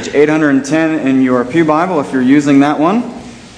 page 810 in your Pew Bible if you're using that one. I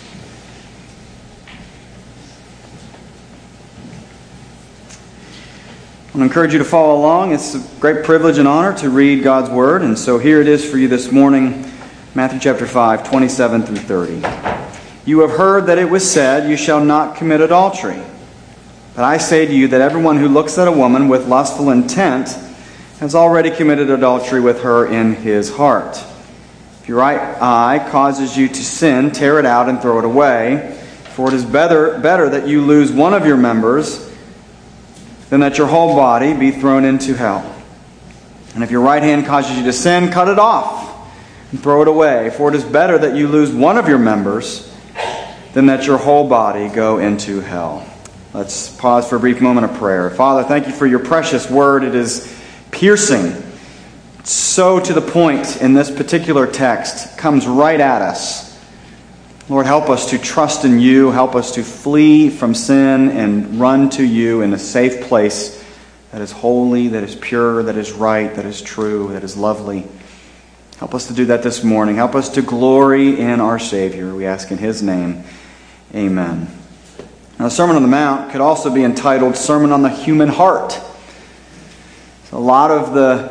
want to encourage you to follow along. It's a great privilege and honor to read God's Word, and so here it is for you this morning, Matthew chapter 5, 27 through 30. You have heard that it was said, "You shall not commit adultery." But I say to you that everyone who looks at a woman with lustful intent has already committed adultery with her in his heart. If your right eye causes you to sin, tear it out and throw it away. For it is better that you lose one of your members than that your whole body be thrown into hell. And if your right hand causes you to sin, cut it off and throw it away. For it is better that you lose one of your members than that your whole body go into hell. Let's pause for a brief moment of prayer. Father, thank you for your precious word. It is piercing. So to the point in this particular text, comes right at us. Lord, help us to trust in you. Help us to flee from sin and run to you in a safe place that is holy, that is pure, that is right, that is true, that is lovely. Help us to do that this morning. Help us to glory in our Savior. We ask in His name. Amen. Now, the Sermon on the Mount could also be entitled Sermon on the Human Heart. A lot of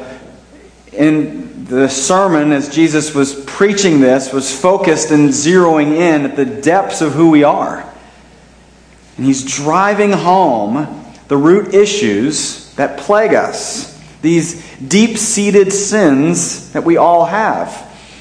in the sermon, as Jesus was preaching this, was focused and zeroing in at the depths of who we are. And He's driving home the root issues that plague us, these deep-seated sins that we all have.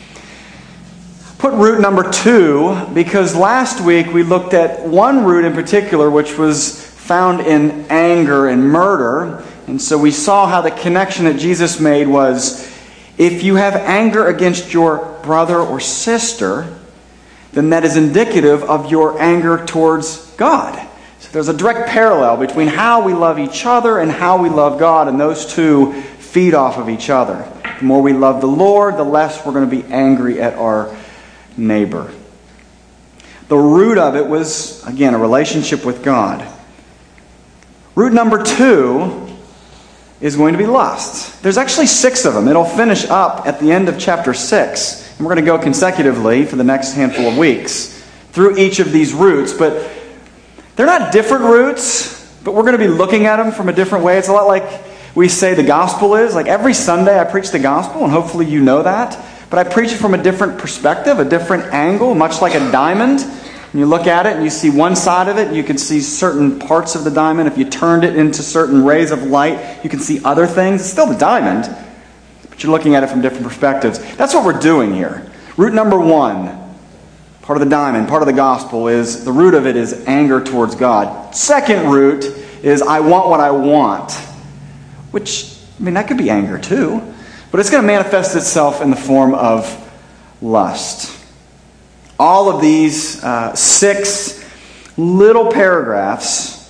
Put root number 2, because last week we looked at one root in particular, which was found in anger and murder. And so we saw how the connection that Jesus made was, if you have anger against your brother or sister, then that is indicative of your anger towards God. So there's a direct parallel between how we love each other and how we love God, and those two feed off of each other. The more we love the Lord, the less we're going to be angry at our neighbor. The root of it was, again, a relationship with God. Root number 2 is going to be lust. There's actually 6 of them. It'll finish up at the end of chapter 6. And we're going to go consecutively for the next handful of weeks through each of these roots. But they're not different roots, but we're going to be looking at them from a different way. It's a lot like we say the gospel is. Like every Sunday I preach the gospel, and hopefully you know that. But I preach it from a different perspective, a different angle, much like a diamond. And you look at it and you see one side of it, and you can see certain parts of the diamond. If you turned it into certain rays of light, you can see other things. It's still the diamond, but you're looking at it from different perspectives. That's what we're doing here. Root number 1, part of the diamond, part of the gospel, is the root of it is anger towards God. Second root is I want what I want, which, I mean, that could be anger too. But it's going to manifest itself in the form of lust. All of these 6 little paragraphs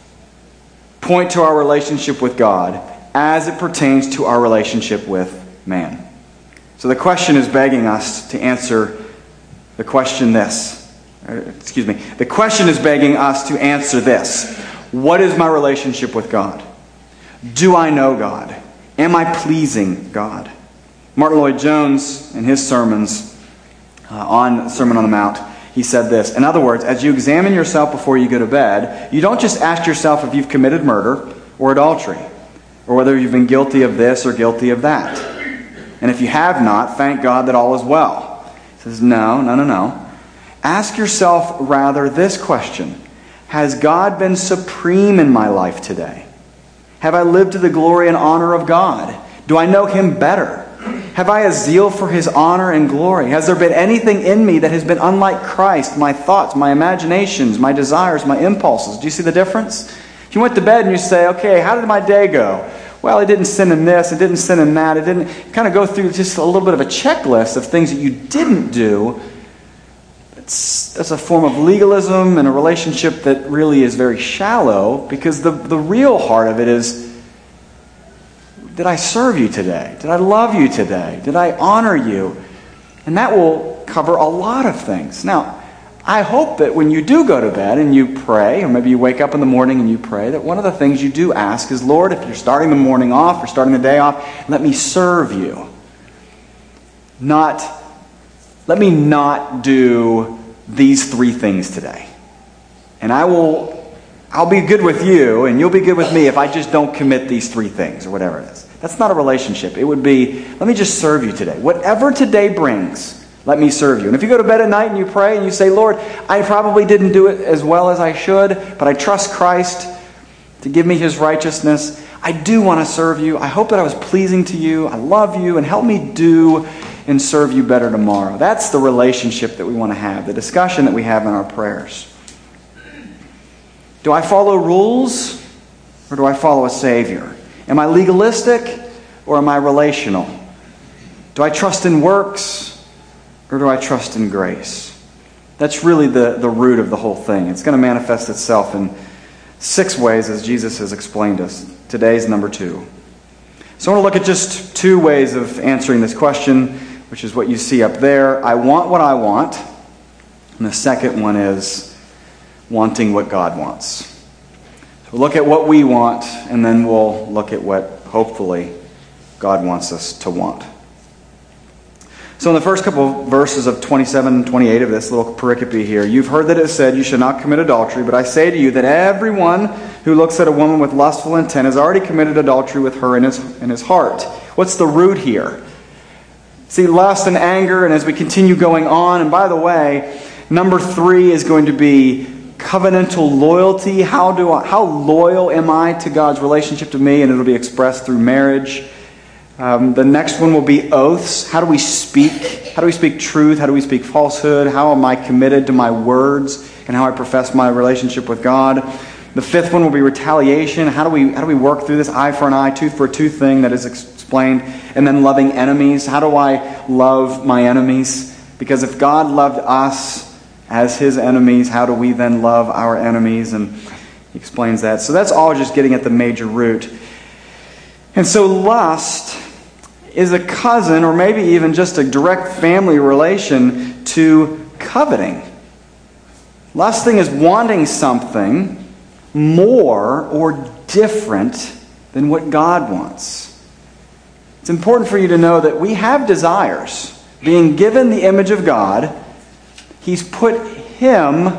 point to our relationship with God as it pertains to our relationship with man. So the question is begging us to answer the question this. The question is begging us to answer this. What is my relationship with God? Do I know God? Am I pleasing God? Martin Lloyd-Jones, in his sermons on the Sermon on the Mount, he said this. In other words, as you examine yourself before you go to bed, you don't just ask yourself if you've committed murder or adultery, or whether you've been guilty of this or guilty of that. And if you have not, thank God that all is well. He says, no. Ask yourself rather this question. Has God been supreme in my life today? Have I lived to the glory and honor of God? Do I know Him better? Have I a zeal for His honor and glory? Has there been anything in me that has been unlike Christ? My thoughts, my imaginations, my desires, my impulses. Do you see the difference? If you went to bed and you say, okay, how did my day go? Well, I didn't sin in this, I didn't sin in that. I didn't kind of go through just a little bit of a checklist of things that you didn't do. That's a form of legalism and a relationship that really is very shallow, because the real heart of it is, did I serve you today? Did I love you today? Did I honor you? And that will cover a lot of things. Now, I hope that when you do go to bed and you pray, or maybe you wake up in the morning and you pray, that one of the things you do ask is, Lord, if you're starting the morning off or starting the day off, let me serve you. let me not do these 3 things today. And I'll be good with you and you'll be good with me if I just don't commit these 3 things or whatever it is. That's not a relationship. It would be, let me just serve you today. Whatever today brings, let me serve you. And if you go to bed at night and you pray and you say, Lord, I probably didn't do it as well as I should, but I trust Christ to give me His righteousness. I do want to serve you. I hope that I was pleasing to you. I love you, and help me do and serve you better tomorrow. That's the relationship that we want to have, the discussion that we have in our prayers. Do I follow rules or do I follow a Savior? Am I legalistic or am I relational? Do I trust in works or do I trust in grace? That's really the root of the whole thing. It's going to manifest itself in 6 ways as Jesus has explained us. Today's number 2. So I want to look at just 2 ways of answering this question, which is what you see up there. I want what I want. And the second one is wanting what God wants. We'll look at what we want, and then we'll look at what, hopefully, God wants us to want. So in the first couple of verses of 27 and 28 of this little pericope here, you've heard that it said, you should not commit adultery, but I say to you that everyone who looks at a woman with lustful intent has already committed adultery with her in his heart. What's the root here? See, lust and anger, and as we continue going on, and by the way, number 3 is going to be covenantal loyalty. How loyal am I to God's relationship to me? And it'll be expressed through marriage. The next one will be oaths. How do we speak? How do we speak truth? How do we speak falsehood? How am I committed to my words and how I profess my relationship with God? The 5th one will be retaliation. How do we work through this eye for an eye, tooth for a tooth thing that is explained? And then loving enemies. How do I love my enemies? Because if God loved us as His enemies, how do we then love our enemies? And he explains that. So that's all just getting at the major root. And so lust is a cousin, or maybe even just a direct family relation to coveting. Lusting is wanting something more or different than what God wants. It's important for you to know that we have desires. Being given the image of God, He's put Him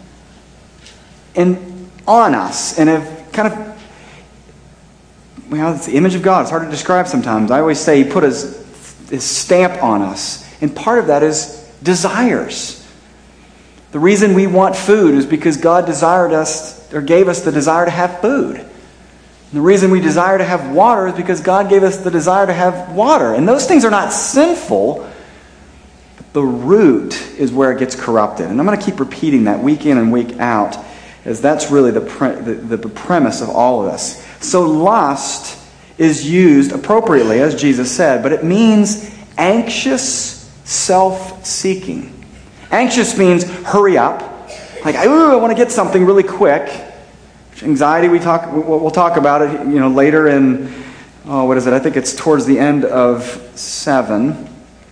on us in a kind of, it's the image of God. It's hard to describe sometimes. I always say He put His stamp on us. And part of that is desires. The reason we want food is because God desired us, or gave us the desire to have food. And the reason we desire to have water is because God gave us the desire to have water. And those things are not sinful. The root is where it gets corrupted. And I'm going to keep repeating that week in and week out, as that's really the premise of all of this. So lust is used appropriately, as Jesus said, but it means anxious self-seeking. Anxious means hurry up. Like, I want to get something really quick. Anxiety, we'll talk about it later in, I think it's towards the end of 7.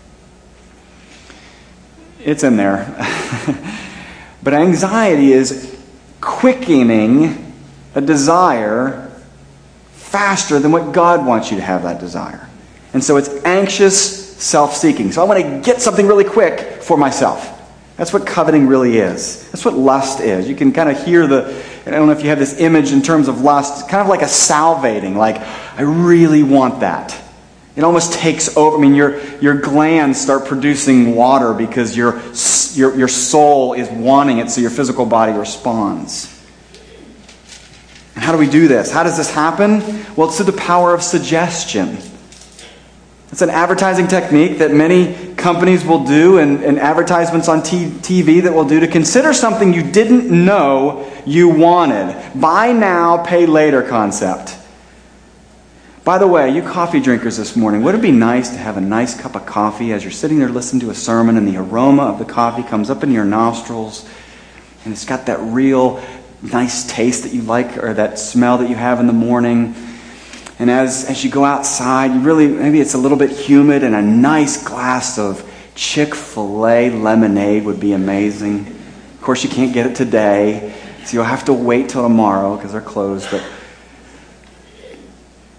It's in there. But anxiety is quickening a desire faster than what God wants you to have that desire. And so it's anxious self-seeking. So I want to get something really quick for myself. That's what coveting really is. That's what lust is. You can kind of hear I don't know if you have this image in terms of lust, it's kind of like a salivating, like, I really want that. It almost takes over. I mean, your glands start producing water because your soul is wanting it, so your physical body responds. And how do we do this? How does this happen? Well, it's through the power of suggestion. It's an advertising technique that many companies will do, and advertisements on TV that will do, to consider something you didn't know you wanted. Buy now, pay later concept. By the way, you coffee drinkers this morning, would it be nice to have a nice cup of coffee as you're sitting there listening to a sermon and the aroma of the coffee comes up into your nostrils and it's got that real nice taste that you like, or that smell that you have in the morning. And as you go outside, maybe it's a little bit humid, and a nice glass of Chick-fil-A lemonade would be amazing. Of course, you can't get it today, so you'll have to wait till tomorrow because they're closed. But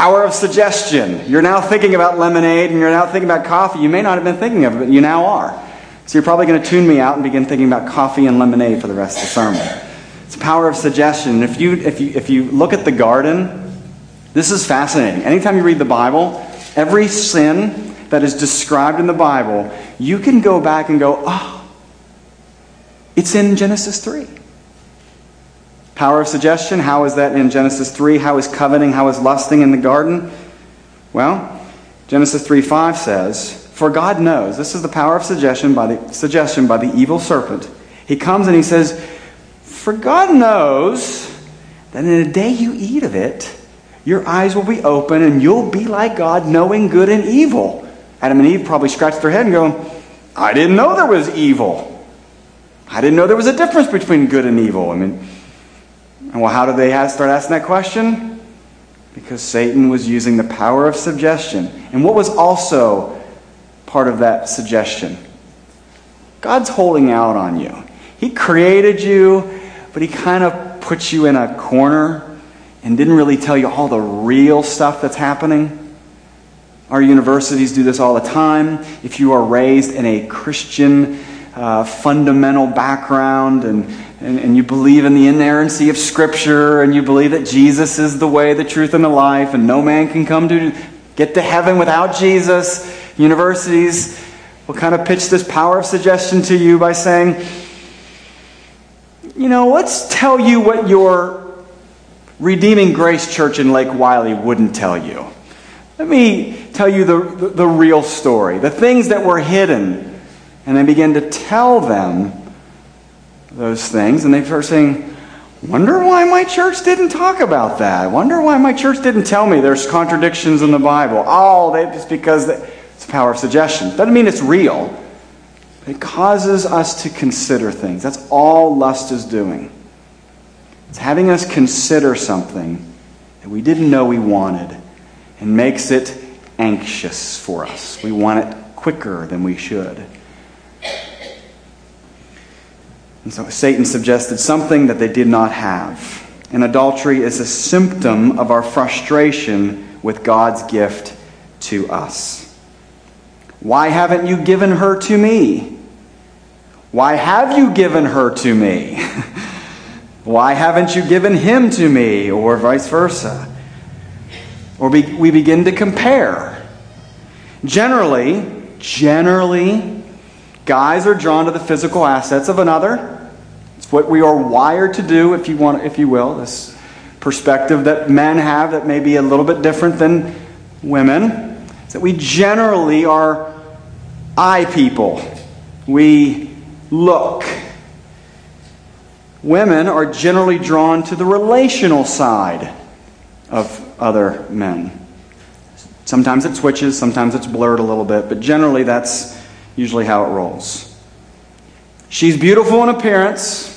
Power of suggestion. You're now thinking about lemonade and you're now thinking about coffee. You may not have been thinking of it, but you now are. So you're probably going to tune me out and begin thinking about coffee and lemonade for the rest of the sermon. It's the power of suggestion. If you look at the garden, this is fascinating. Anytime you read the Bible, every sin that is described in the Bible, you can go back and go, oh, it's in Genesis 3. Power of suggestion, how is that in Genesis 3? How is coveting, how is lusting in the garden? Well, Genesis 3:5 says, for God knows, this is the power of suggestion by the evil serpent. He comes and he says, for God knows that in the day you eat of it, your eyes will be open and you'll be like God, knowing good and evil. Adam and Eve probably scratched their head and go, I didn't know there was evil. I didn't know there was a difference between good and evil. Well, how did they start asking that question? Because Satan was using the power of suggestion. And what was also part of that suggestion? God's holding out on you. He created you, but he kind of put you in a corner and didn't really tell you all the real stuff that's happening. Our universities do this all the time. If you are raised in a Christian fundamental background and you believe in the inerrancy of Scripture and you believe that Jesus is the way, the truth, and the life, and no man can get to heaven without Jesus, universities will kind of pitch this power of suggestion to you by saying, let's tell you what your Redeeming Grace Church in Lake Wylie wouldn't tell you. Let me tell you the real story, the things that were hidden. And they begin to tell them those things, and they start saying, wonder why my church didn't talk about that. Wonder why my church didn't tell me there's contradictions in the Bible. It's because it's the power of suggestion. Doesn't mean it's real. It causes us to consider things. That's all lust is doing. It's having us consider something that we didn't know we wanted and makes it anxious for us. We want it quicker than we should. And so Satan suggested something that they did not have. And adultery is a symptom of our frustration with God's gift to us. Why haven't you given her to me? Why have you given her to me? Why haven't you given him to me? Or vice versa. Or we begin to compare. Generally, guys are drawn to the physical assets of another. It's what we are wired to do, if you will. This perspective that men have that may be a little bit different than women. Is that we generally are eye people. We look. Women are generally drawn to the relational side of other men. Sometimes it switches, sometimes it's blurred a little bit, but generally that's usually how it rolls. She's beautiful in appearance,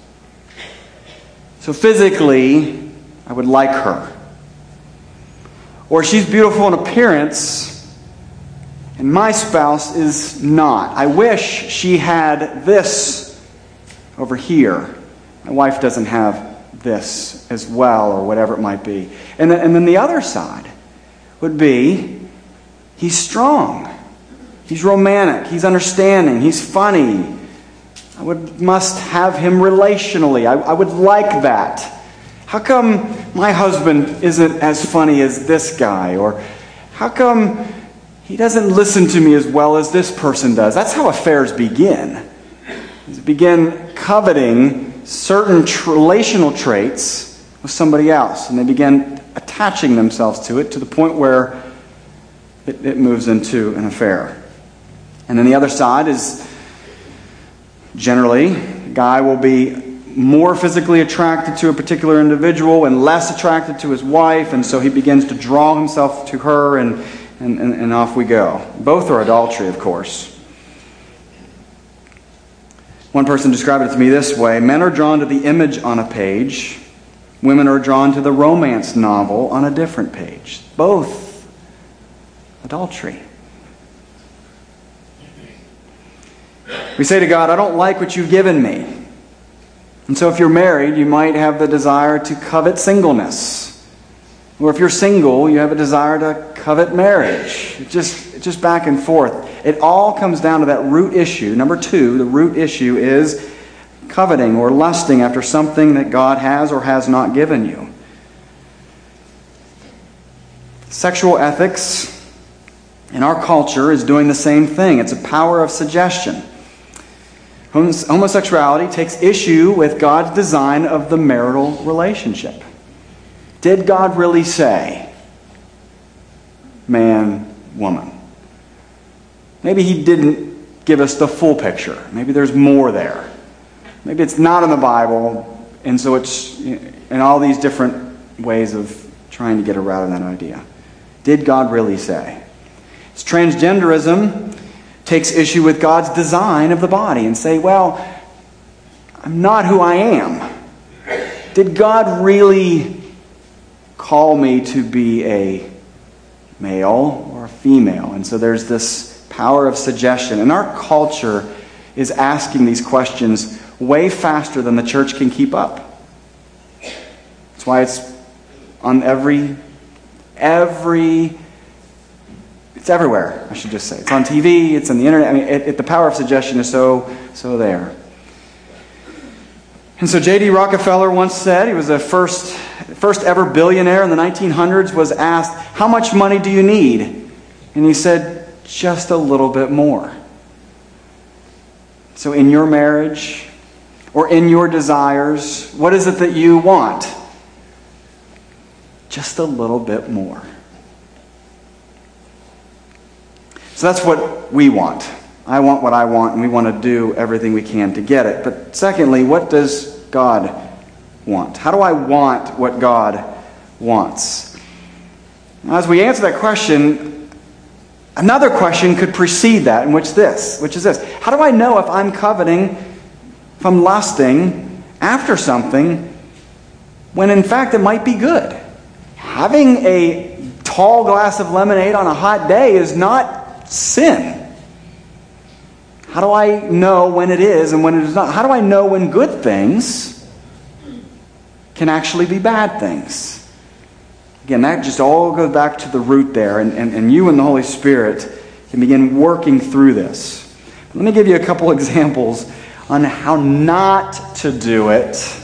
so physically, I would like her. Or she's beautiful in appearance, and my spouse is not. I wish she had this over here. My wife doesn't have this as well, or whatever it might be. And then the other side would be, he's strong. He's romantic. He's understanding. He's funny. I must have him relationally. I would like that. How come my husband isn't as funny as this guy? Or how come he doesn't listen to me as well as this person does? That's how affairs begin. You begin coveting certain relational traits with somebody else. And they begin attaching themselves to it to the point where it moves into an affair. And then the other side is generally, a guy will be more physically attracted to a particular individual and less attracted to his wife, and so he begins to draw himself to her, and off we go. Both are adultery, of course. One person described it to me this way: men are drawn to the image on a page, women are drawn to the romance novel on a different page. Both adultery. We say to God, I don't like what you've given me. And so if you're married, you might have the desire to covet singleness. Or if you're single, you have a desire to covet marriage. It's just back and forth. It all comes down to that root issue. Number 2, the root issue is coveting or lusting after something that God has or has not given you. Sexual ethics in our culture is doing the same thing. It's a power of suggestion. Homosexuality takes issue with God's design of the marital relationship. Did God really say man, woman? Maybe He didn't give us the full picture. Maybe there's more there. Maybe it's not in the Bible, and so it's in all these different ways of trying to get around that idea. Did God really say? Transgenderism takes issue with God's design of the body and say, well, I'm not who I am. Did God really call me to be a male or a female? And so there's this power of suggestion. And our culture is asking these questions way faster than the church can keep up. That's why it's on it's everywhere, I should just say. It's on TV, it's on the internet. I mean, the power of suggestion is so there. And so J.D. Rockefeller once said, he was the first ever billionaire in the 1900s, was asked, how much money do you need? And he said, just a little bit more. So in your marriage, or in your desires, what is it that you want? Just a little bit more. So that's what we want. I want what I want, and we want to do everything we can to get it. But secondly, what does God want? How do I want what God wants? Now, as we answer that question, another question could precede that, which is this. How do I know if I'm coveting, if I'm lusting after something, when in fact it might be good? Having a tall glass of lemonade on a hot day is not sin. How do I know when it is and when it is not? How do I know when good things can actually be bad things? Again, that just all goes back to the root there, and you and the Holy Spirit can begin working through this. Let me give you a couple examples on how not to do it,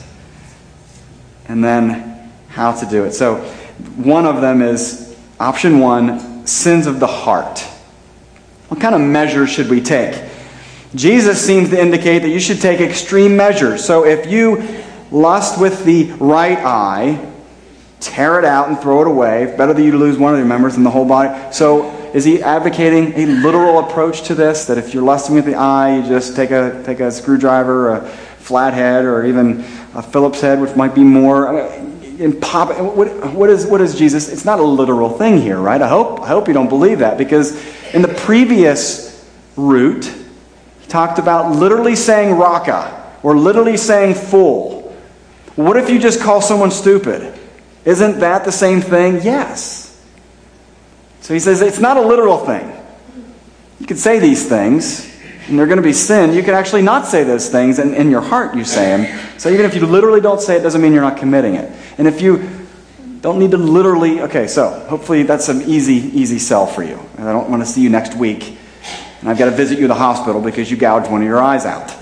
and then how to do it. So, one of them is, option 1, sins of the heart. What kind of measures should we take? Jesus seems to indicate that you should take extreme measures. So if you lust with the right eye, tear it out and throw it away. It's better that you lose one of your members than the whole body. So is he advocating a literal approach to this? That if you're lusting with the eye, you just take a screwdriver, or a flathead, or even a Phillips head, which might be more, and pop it. What is Jesus? It's not a literal thing here, right? I hope you don't believe that, because in the previous root, he talked about literally saying raka, or literally saying fool. What if you just call someone stupid? Isn't that the same thing? Yes. So he says it's not a literal thing. You can say these things, and they're going to be sin. You can actually not say those things, and in your heart you say them. So even if you literally don't say it, doesn't mean you're not committing it. And if you don't need to literally... Okay, so hopefully that's some easy sell for you. And I don't want to see you next week, and I've got to visit you at the hospital because you gouged one of your eyes out.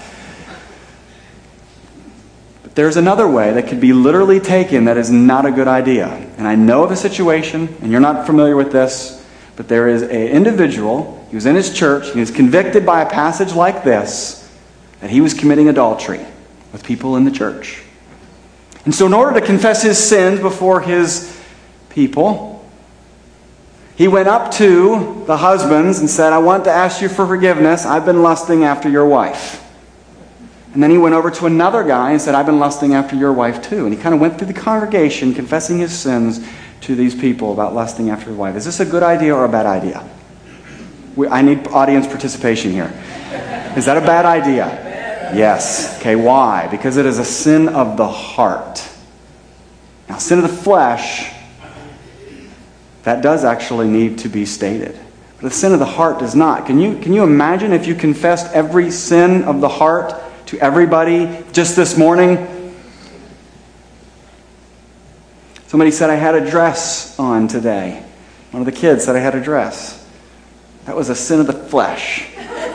But there's another way that could be literally taken that is not a good idea. And I know of a situation, and you're not familiar with this, but there is an individual, he was in his church, he was convicted by a passage like this, that he was committing adultery with people in the church. And so in order to confess his sins before his people, he went up to the husbands and said, I want to ask you for forgiveness. I've been lusting after your wife. And then he went over to another guy and said, I've been lusting after your wife too. And he kind of went through the congregation confessing his sins to these people about lusting after his wife. Is this a good idea or a bad idea? I need audience participation here. Is that a bad idea? Yes. Okay, why? Because it is a sin of the heart. Now, sin of the flesh, that does actually need to be stated. But the sin of the heart does not. Can you imagine if you confessed every sin of the heart to everybody just this morning? Somebody said I had a dress on today. One of the kids said I had a dress. That was a sin of the flesh.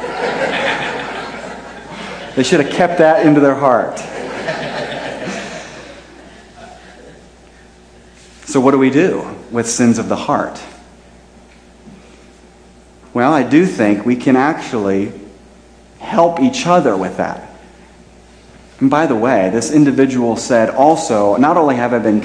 They should have kept that into their heart. So what do we do with sins of the heart? Well, I do think we can actually help each other with that. And by the way, this individual said also, not only have I been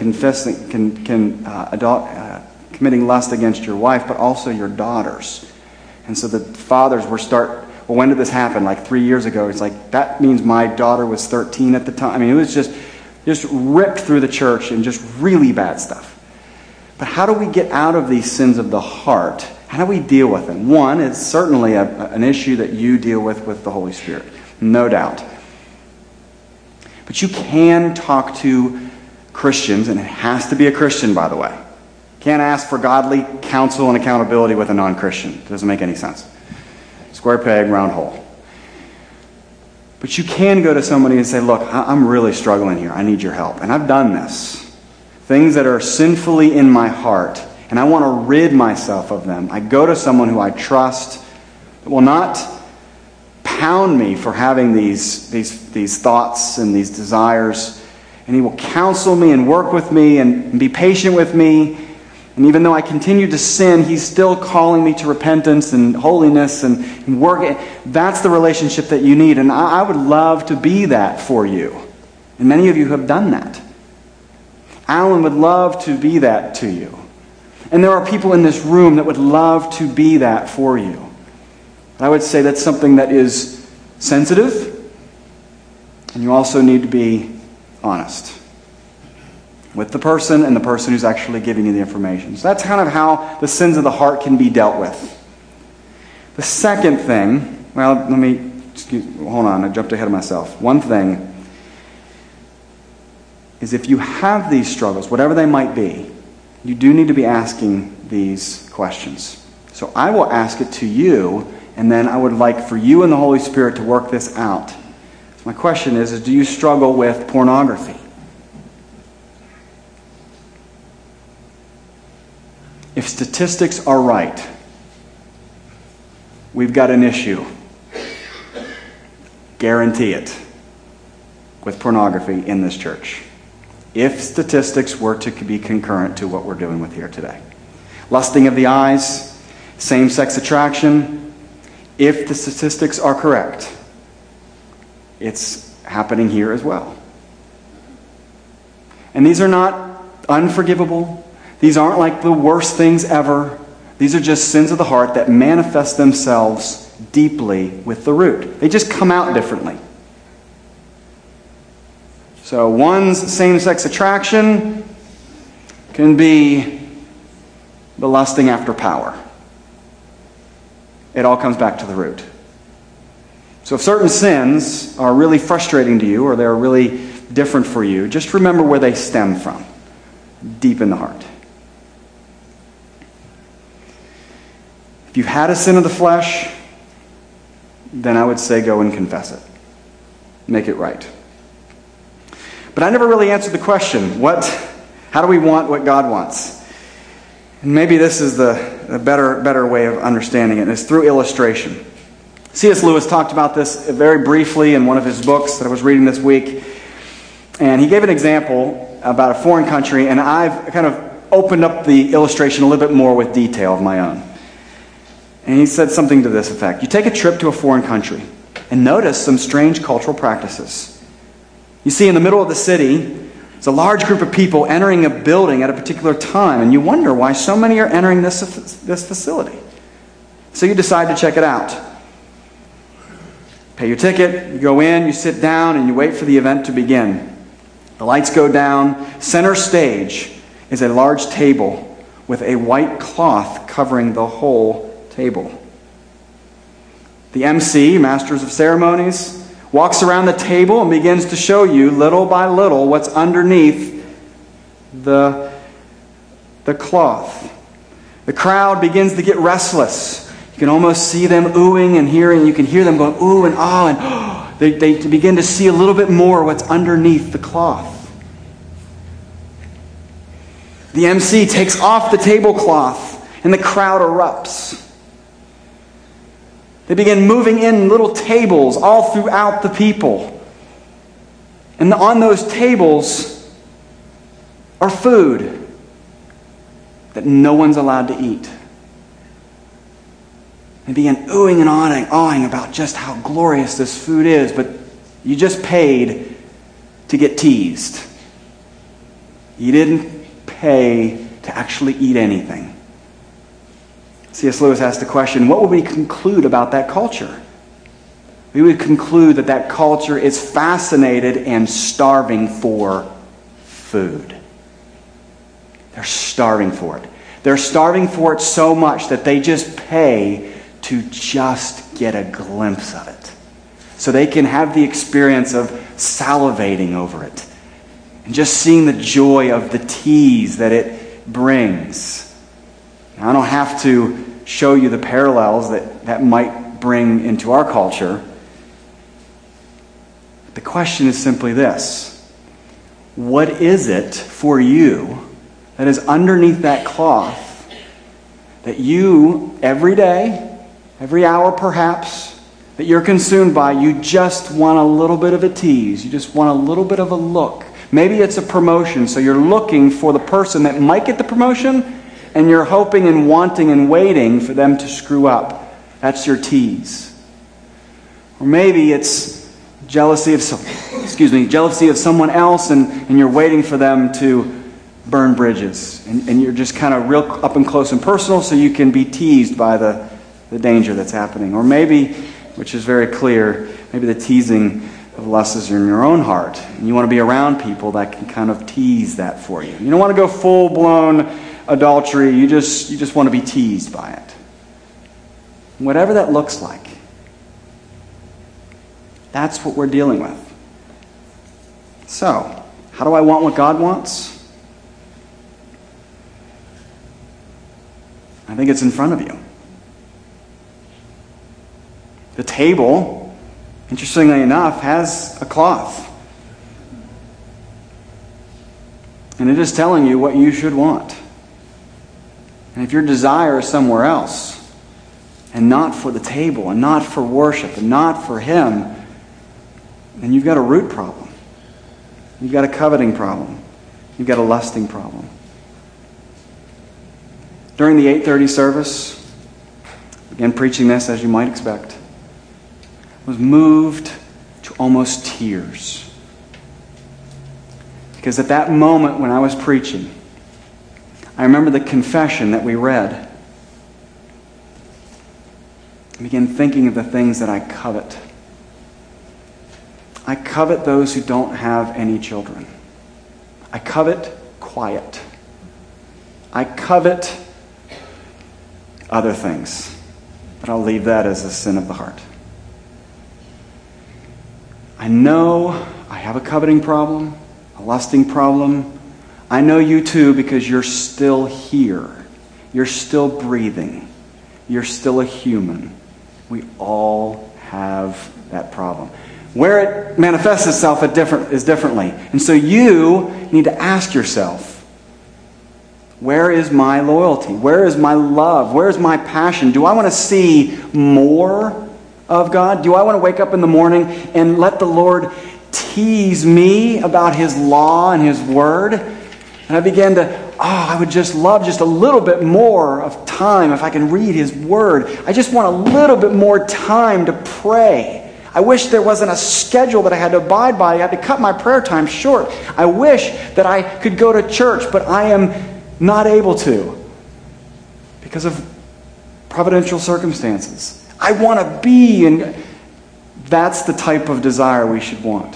committing lust against your wife, but also your daughters. And so the fathers well, when did this happen? Like 3 years ago. It's like, that means my daughter was 13 at the time. I mean, it was just ripped through the church and just really bad stuff. But how do we get out of these sins of the heart? How do we deal with them? One, it's certainly an issue that you deal with the Holy Spirit. No doubt. But you can talk to Christians, and it has to be a Christian, by the way. Can't ask for godly counsel and accountability with a non-Christian. It doesn't make any sense. Square peg, round hole. But you can go to somebody and say, look, I'm really struggling here. I need your help. And I've done this. Things that are sinfully in my heart, and I want to rid myself of them. I go to someone who I trust that will not pound me for having these thoughts and these desires, and he will counsel me and work with me and be patient with me. And even though I continue to sin, he's still calling me to repentance and holiness and work. That's the relationship that you need. And I would love to be that for you. And many of you have done that. Alan would love to be that to you. And there are people in this room that would love to be that for you. But I would say that's something that is sensitive. And you also need to be honest with the person and the person who's actually giving you the information. So that's kind of how the sins of the heart can be dealt with. The second thing, hold on, I jumped ahead of myself. One thing is if you have these struggles, whatever they might be, you do need to be asking these questions. So I will ask it to you, and then I would like for you and the Holy Spirit to work this out. So my question is do you struggle with pornography? If statistics are right, we've got an issue. Guarantee it. With pornography in this church. If statistics were to be concurrent to what we're doing with here today. Lusting of the eyes, same-sex attraction. If the statistics are correct, it's happening here as well. And these are not unforgivable. These aren't like the worst things ever. These are just sins of the heart that manifest themselves deeply with the root. They just come out differently. So one's same-sex attraction can be the lusting after power. It all comes back to the root. So if certain sins are really frustrating to you or they're really different for you, just remember where they stem from. Deep in the heart. If you've had a sin of the flesh, then I would say go and confess it. Make it right. But I never really answered the question, how do we want what God wants? And maybe this is the better way of understanding it, and it's through illustration. C.S. Lewis talked about this very briefly in one of his books that I was reading this week. And he gave an example about a foreign country, and I've kind of opened up the illustration a little bit more with detail of my own. And he said something to this effect. You take a trip to a foreign country and notice some strange cultural practices. You see, in the middle of the city, there's a large group of people entering a building at a particular time, and you wonder why so many are entering this facility. So you decide to check it out. Pay your ticket, you go in, you sit down, and you wait for the event to begin. The lights go down. Center stage is a large table with a white cloth covering the whole table. The MC, Masters of Ceremonies, walks around the table and begins to show you little by little what's underneath the cloth. The crowd begins to get restless. You can almost see them oohing and hearing. You can hear them going ooh and ah, and they begin to see a little bit more what's underneath the cloth. The MC takes off the tablecloth and the crowd erupts. They begin moving in little tables all throughout the people. And on those tables are food that no one's allowed to eat. They begin oohing and awing about just how glorious this food is, but you just paid to get teased. You didn't pay to actually eat anything. C.S. Lewis asked the question, what would we conclude about that culture? We would conclude that that culture is fascinated and starving for food. They're starving for it. They're starving for it so much that they just pay to just get a glimpse of it. So they can have the experience of salivating over it. And just seeing the joy of the tease that it brings. Now, I don't have to show you the parallels that might bring into our culture. The question is simply this. What is it for you that is underneath that cloth that you, every day, every hour perhaps, that you're consumed by, you just want a little bit of a tease. You just want a little bit of a look. Maybe it's a promotion, so you're looking for the person that might get the promotion, and you're hoping and wanting and waiting for them to screw up. That's your tease. Or maybe it's jealousy of someone else, and you're waiting for them to burn bridges. And you're just kind of real up and close and personal so you can be teased by the danger that's happening. Or maybe, which is very clear, maybe the teasing of lust is in your own heart. And you want to be around people that can kind of tease that for you. You don't want to go full-blown adultery. You just want to be teased by it. Whatever that looks like, that's what we're dealing with. So, how do I want what God wants? I think it's in front of you. The table, interestingly enough, has a cloth. And it is telling you what you should want. And if your desire is somewhere else, and not for the table, and not for worship, and not for Him, then you've got a root problem. You've got a coveting problem. You've got a lusting problem. During the 8:30 service, again preaching this as you might expect, was moved to almost tears. Because at that moment when I was preaching, I remember the confession that we read. I began thinking of the things that I covet. I covet those who don't have any children. I covet quiet. I covet other things. But I'll leave that as a sin of the heart. I know I have a coveting problem, a lusting problem. I know you too because you're still here. You're still breathing. You're still a human. We all have that problem. Where it manifests itself is differently. And so you need to ask yourself, where is my loyalty? Where is my love? Where is my passion? Do I want to see more of God? Do I want to wake up in the morning and let the Lord tease me about His law and His word? And I began to, I would just love just a little bit more of time if I can read His word. I just want a little bit more time to pray. I wish there wasn't a schedule that I had to abide by. I had to cut my prayer time short. I wish that I could go to church, but I am not able to because of providential circumstances. I want to be, and that's the type of desire we should want.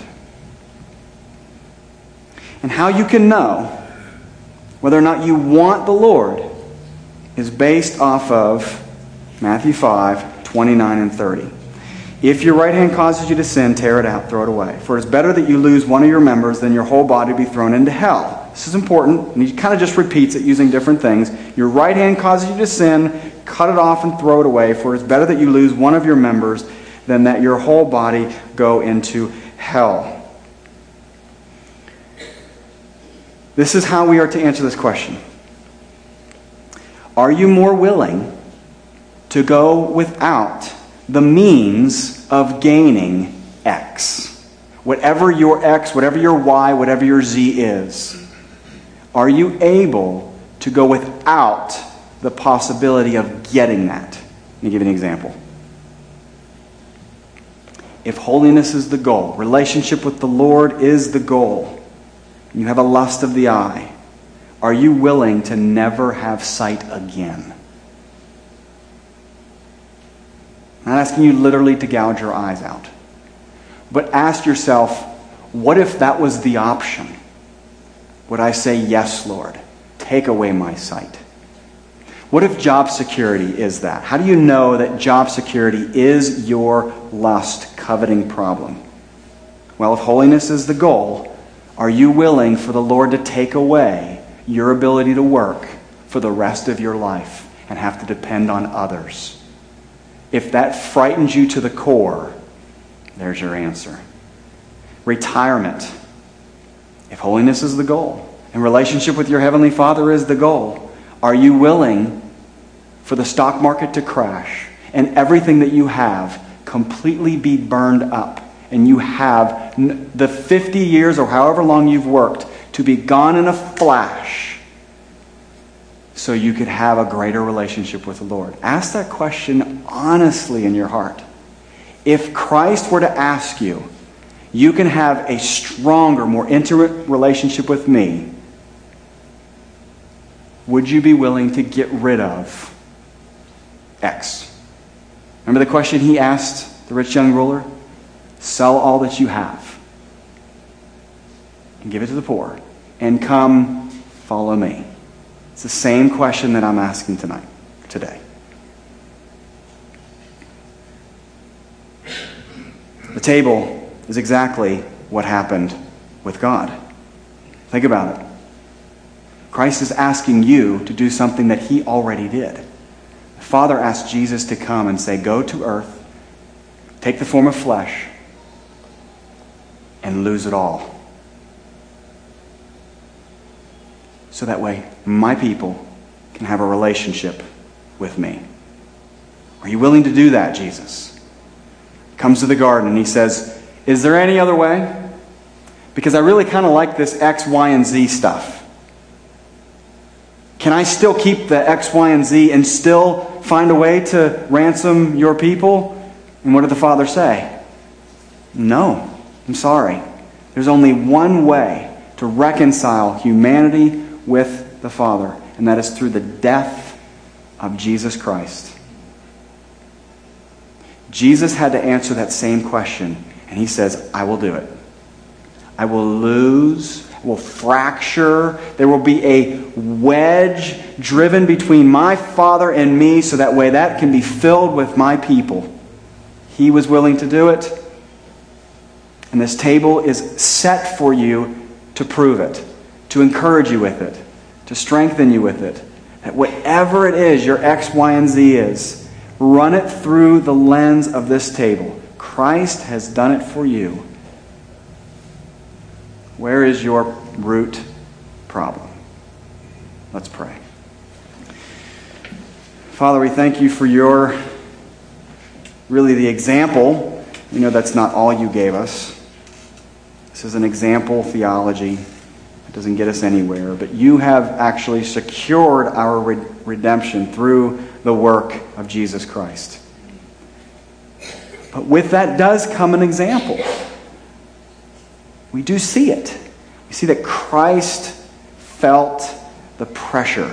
And how you can know whether or not you want the Lord is based off of Matthew 5:29 and 30. If your right hand causes you to sin, tear it out, throw it away. For it is better that you lose one of your members than your whole body be thrown into hell. This is important, and he kind of just repeats it using different things. Your right hand causes you to sin, cut it off and throw it away. For it is better that you lose one of your members than that your whole body go into hell. This is how we are to answer this question. Are you more willing to go without the means of gaining X? Whatever your X, whatever your Y, whatever your Z is, are you able to go without the possibility of getting that? Let me give you an example. If holiness is the goal, relationship with the Lord is the goal, and you have a lust of the eye, are you willing to never have sight again? I'm not asking you literally to gouge your eyes out. But ask yourself, what if that was the option? Would I say, yes, Lord, take away my sight? What if job security is that? How do you know that job security is your lust, coveting problem? Well, if holiness is the goal, are you willing for the Lord to take away your ability to work for the rest of your life and have to depend on others? If that frightens you to the core, there's your answer. Retirement. If holiness is the goal and relationship with your Heavenly Father is the goal, are you willing for the stock market to crash and everything that you have completely be burned up and you have the 50 years or however long you've worked to be gone in a flash so you could have a greater relationship with the Lord? Ask that question honestly in your heart. If Christ were to ask you, you can have a stronger, more intimate relationship with me, would you be willing to get rid of X? Remember the question he asked the rich young ruler? Sell all that you have and give it to the poor and come follow me. It's the same question that I'm asking today. The table is exactly what happened with God. Think about it. Christ is asking you to do something that he already did. The Father asked Jesus to come and say, go to earth, take the form of flesh, and lose it all. So that way, my people can have a relationship with me. Are you willing to do that, Jesus? Comes to the garden and he says, is there any other way? Because I really kind of like this X, Y, and Z stuff. Can I still keep the X, Y, and Z and still find a way to ransom your people? And what did the Father say? No, I'm sorry. There's only one way to reconcile humanity with the Father, and that is through the death of Jesus Christ. Jesus had to answer that same question, and he says, I will do it. I will lose, will fracture. There will be a wedge driven between my Father and me so that way that can be filled with my people. He was willing to do it. And this table is set for you to prove it, to encourage you with it, to strengthen you with it. That whatever it is your X, Y, and Z is, run it through the lens of this table. Christ has done it for you. Where is your root problem? Let's pray. Father, we thank you for your, really the example. We know that's not all you gave us. This is an example theology. It doesn't get us anywhere. But you have actually secured our redemption through the work of Jesus Christ. But with that does come an example. We do see it. We see that Christ felt the pressure.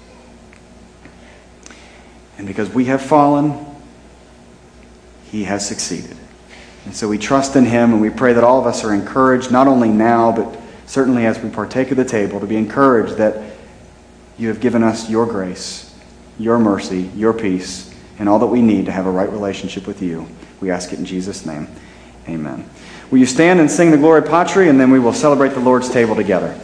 And because we have fallen, he has succeeded. And so we trust in him, and we pray that all of us are encouraged, not only now, but certainly as we partake of the table, to be encouraged that you have given us your grace, your mercy, your peace, and all that we need to have a right relationship with you. We ask it in Jesus' name. Amen. Will you stand and sing the Gloria Patri, and then we will celebrate the Lord's table together.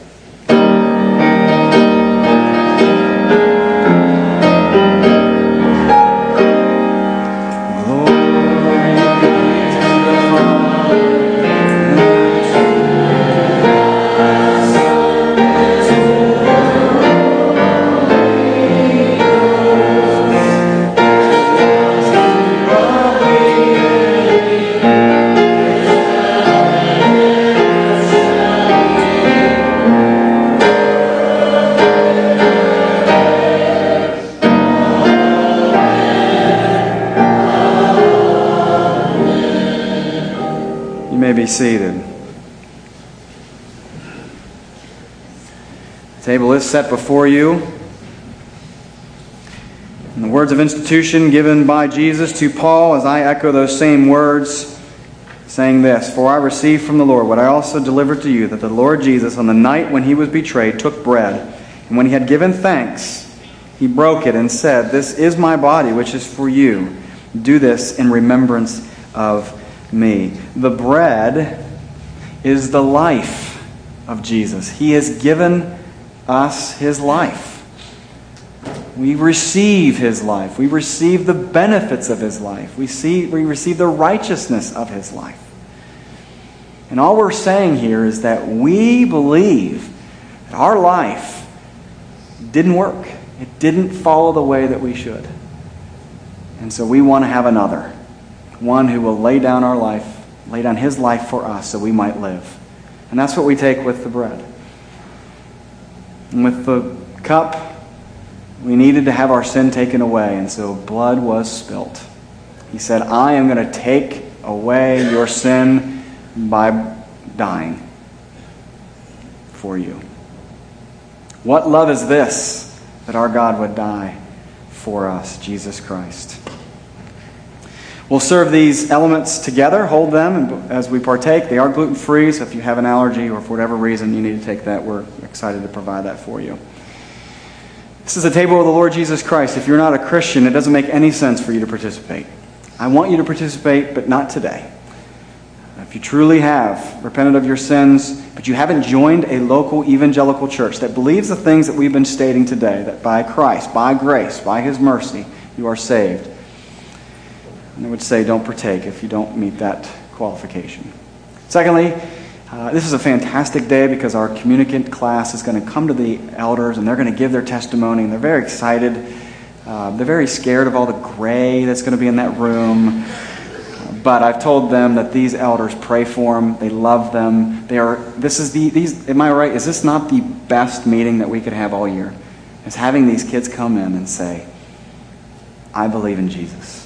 To seated. The table is set before you. And the words of institution given by Jesus to Paul, as I echo those same words, saying this, "For I received from the Lord what I also delivered to you, that the Lord Jesus, on the night when he was betrayed, took bread, and when he had given thanks, he broke it and said, 'This is my body, which is for you. Do this in remembrance of me.'" The bread is the life of Jesus. He has given us his life. We receive his life. We receive the benefits of his life. We receive the righteousness of his life. And all we're saying here is that we believe that our life didn't work. It didn't follow the way that we should. And so we want to have another. One who will lay down his life for us so we might live. And that's what we take with the bread. And with the cup, we needed to have our sin taken away, and so blood was spilt. He said, "I am going to take away your sin by dying for you." What love is this, that our God would die for us, Jesus Christ? We'll serve these elements together, hold them as we partake. They are gluten-free, so if you have an allergy or for whatever reason you need to take that, we're excited to provide that for you. This is the table of the Lord Jesus Christ. If you're not a Christian, it doesn't make any sense for you to participate. I want you to participate, but not today. If you truly have repented of your sins, but you haven't joined a local evangelical church that believes the things that we've been stating today, that by Christ, by grace, by his mercy, you are saved, and I would say don't partake if you don't meet that qualification. Secondly, this is a fantastic day because our communicant class is going to come to the elders and they're going to give their testimony, and they're very excited. They're very scared of all the gray that's going to be in that room. But I've told them that these elders pray for them. They love them. Am I right? Is this not the best meeting that we could have all year? Is having these kids come in and say, "I believe in Jesus.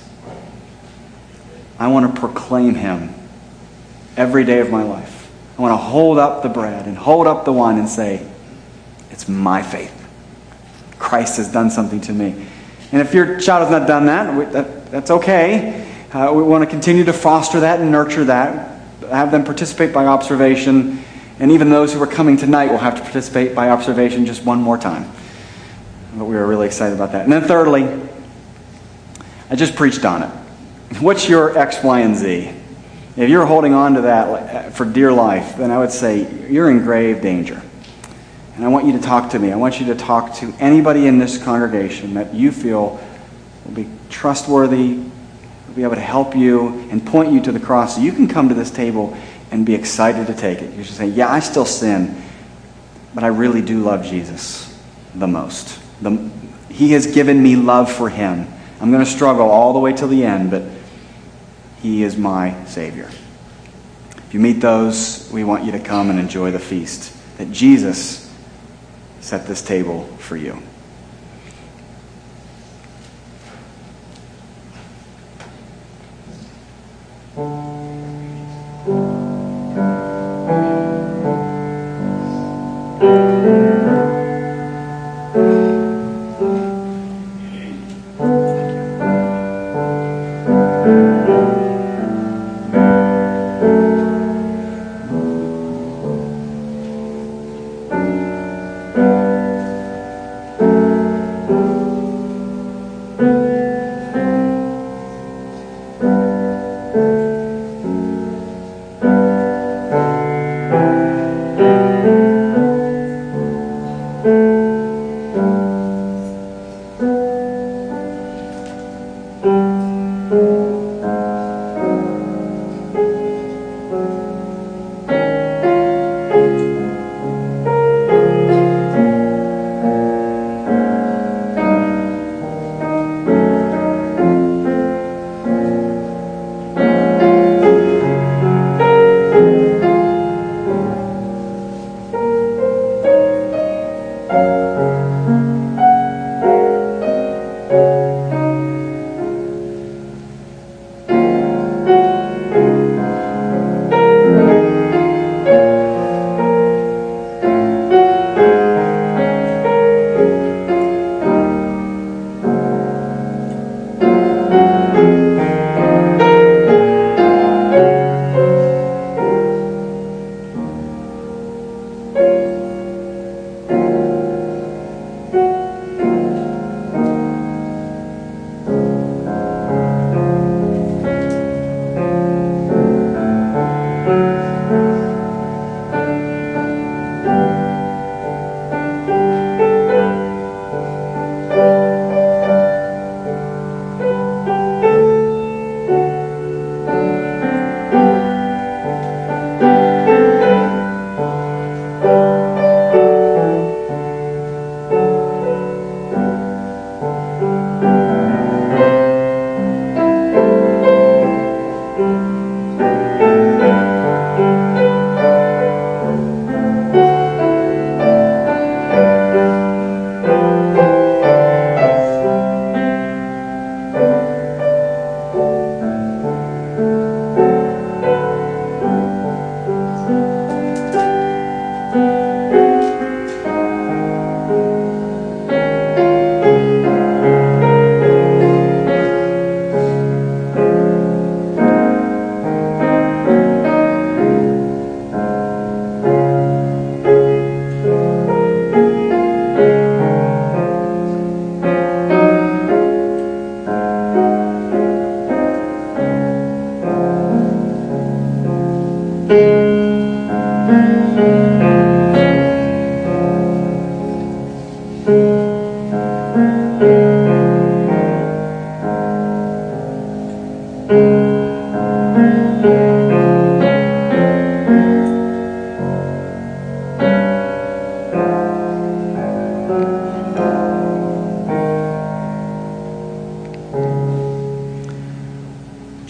I want to proclaim him every day of my life. I want to hold up the bread and hold up the wine and say, it's my faith. Christ has done something to me." And if your child has not done that, that's okay. We want to continue to foster that and nurture that, have them participate by observation, and even those who are coming tonight will have to participate by observation just one more time. But we are really excited about that. And then thirdly, I just preached on it. What's your X, Y, and Z? If you're holding on to that for dear life, then I would say you're in grave danger. And I want you to talk to me. I want you to talk to anybody in this congregation that you feel will be trustworthy, will be able to help you and point you to the cross so you can come to this table and be excited to take it. You should say, "Yeah, I still sin, but I really do love Jesus the most. He has given me love for him. I'm going to struggle all the way till the end, but he is my Savior." If you meet those, we want you to come and enjoy the feast that Jesus set this table for you.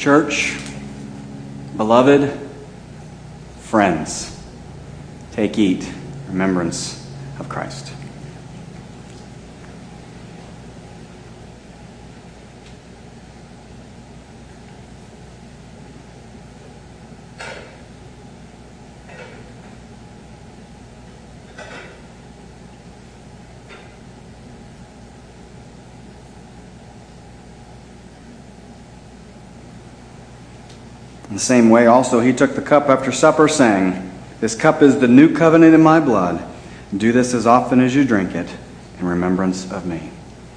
Church, beloved, friends, take, eat, remembrance of Christ. In the same way, also, he took the cup after supper, saying, "This cup is the new covenant in my blood. Do this as often as you drink it in remembrance of me."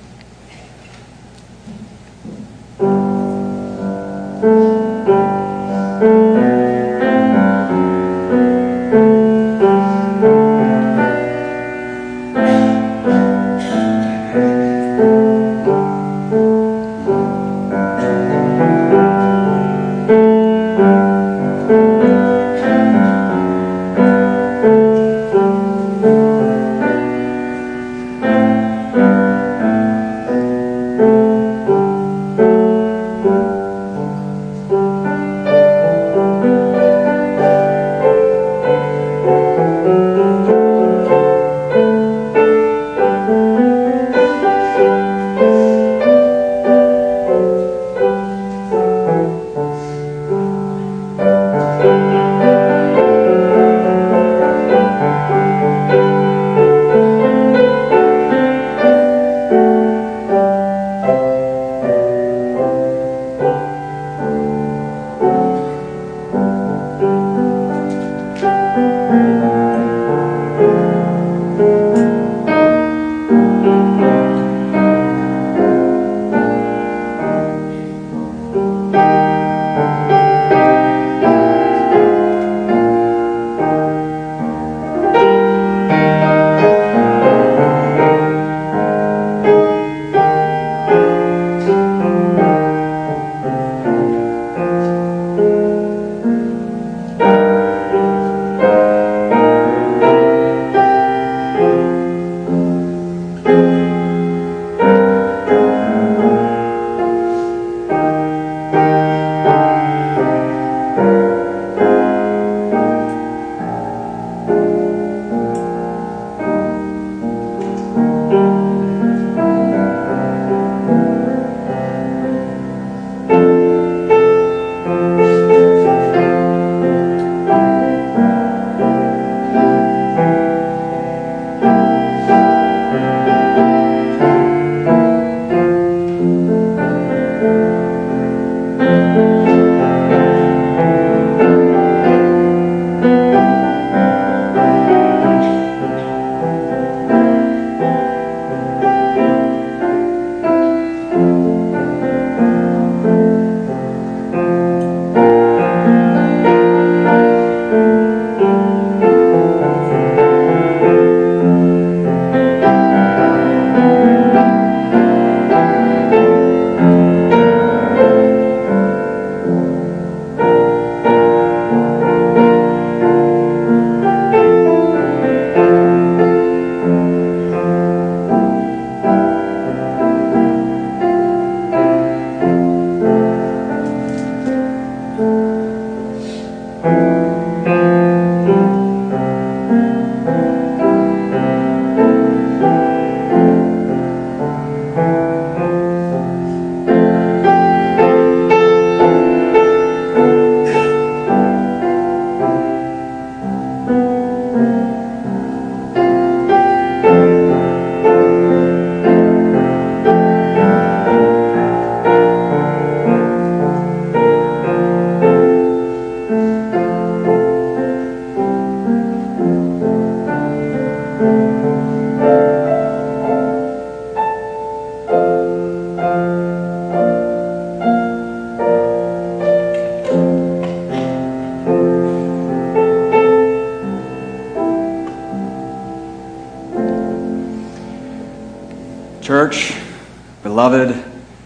Church, beloved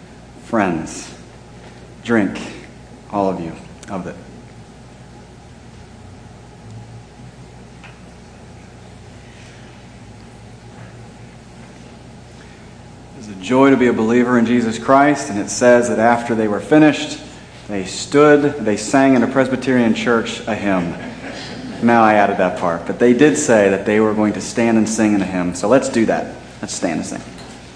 friends, drink, all of you, of it. It's a joy to be a believer in Jesus Christ, and it says that after they were finished, They stood, they sang in a Presbyterian church a hymn. Now I added that part. But they did say that they were going to stand and sing in a hymn. So let's do that. Let's stand and sing.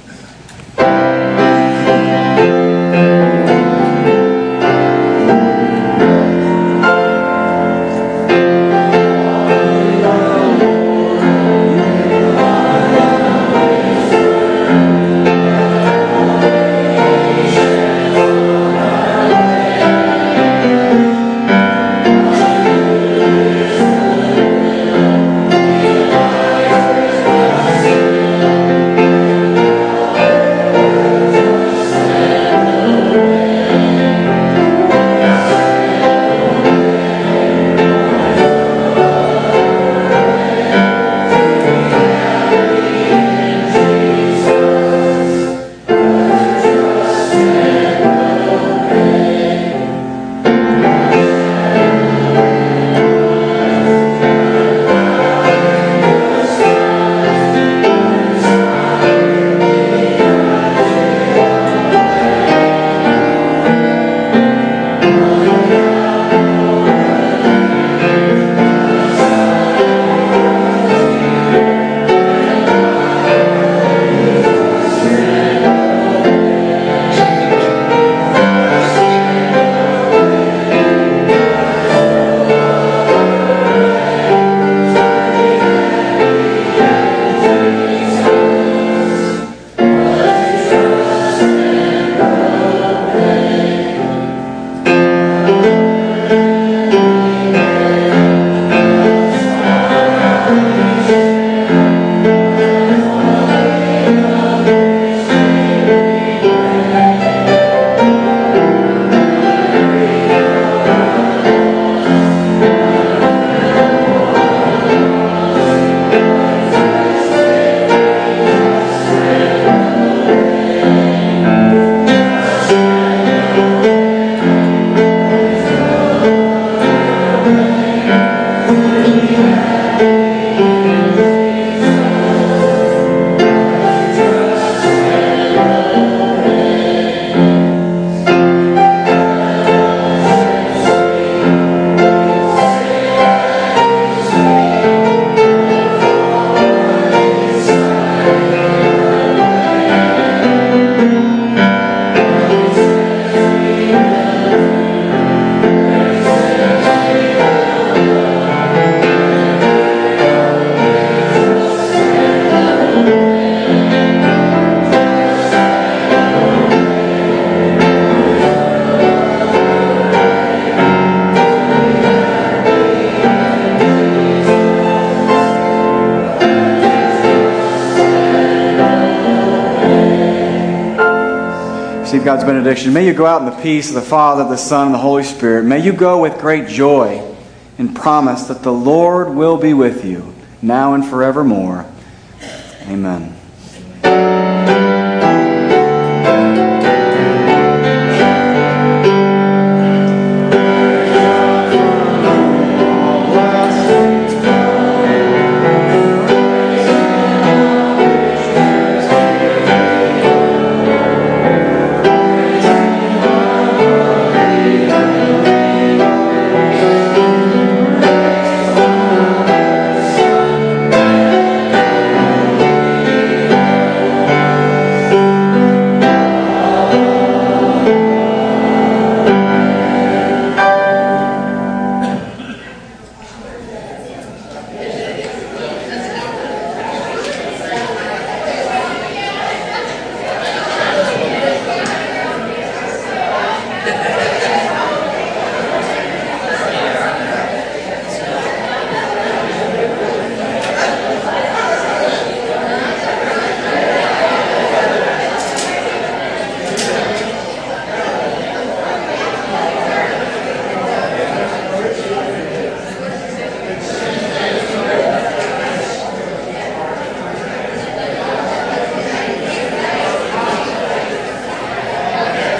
God's benediction. May you go out in the peace of the Father, the Son, and the Holy Spirit. May you go with great joy and promise that the Lord will be with you now and forevermore. Amen.